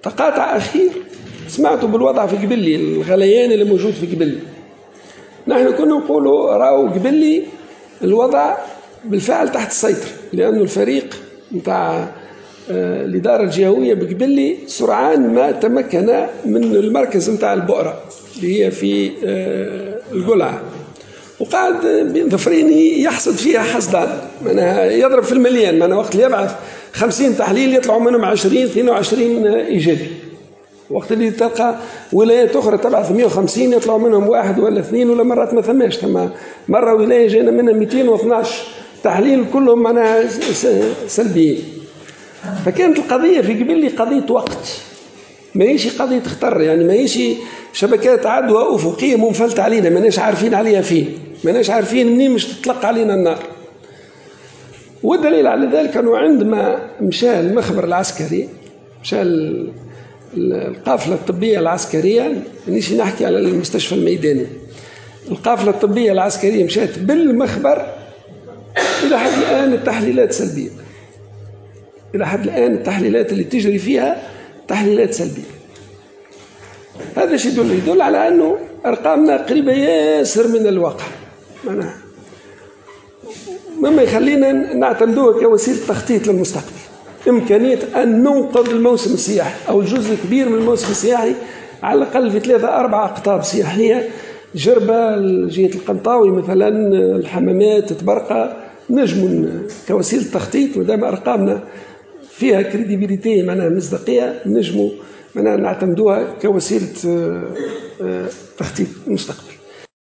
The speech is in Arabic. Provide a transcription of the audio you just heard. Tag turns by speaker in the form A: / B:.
A: تقاطع أخير سمعته بالوضع في قبلي، الغليان اللي موجود في قبلي. نحن كنا نقولوا راهو قبلي الوضع بالفعل تحت السيطرة، لأنه الفريق نتاع الإدارة الجهوية بقبلي سرعان ما تمكن من المركز نتاع البؤرة اللي هي في القلعة، وقاعد بين ظفرين يحصد فيها حصدان، معناها يضرب في المليان، معناها وقت اللي يبعث 50 تحليل يطلعوا منهم 20-22 إيجابي، وقت اللي تلقى ولايات أخرى تبعث 150 يطلعوا منهم 1 ولا 2، ولا مرات ما ثماش. ثم مرة ولاية جينا منها 212 تحليل كلهم معناها سلبيين. فكانت القضية في قبلي قضية وقت، ما يشي قضية خطر، يعني ما يشي شبكات عدوى أفقية منفلتة علينا ماناش عارفين عليها فين، ماناش عارفين منين مش تطلق علينا النار. والدليل على ذلك أنه عندما مشى المخبر العسكري، مشى القافلة الطبية العسكرية، نيجي نحكي على المستشفى الميداني، القافلة الطبية العسكرية مشات بالمخبر، إلى حد الآن التحليلات سلبية، إلى حد الآن التحليلات اللي تجري فيها تحليلات سلبية. هذا شيء يدل على أنه أرقامنا قريبة ياسر من الواقع، مما يخلينا نعتمدوها كوسيلة تخطيط للمستقبل. إمكانية أن ننقذ الموسم السياحي أو جزء كبير من الموسم السياحي، على الأقل في 3-4 أقطاب سياحية، جربة، جهة القنطاوي مثلا، الحمامات، تبرقة، نجم كوسيلة تخطيط، ودام أرقامنا فيها كريديبيليتي معناها مصداقية، نجموا معناها نعتمدوها كوسيلة تخطيط المستقبل.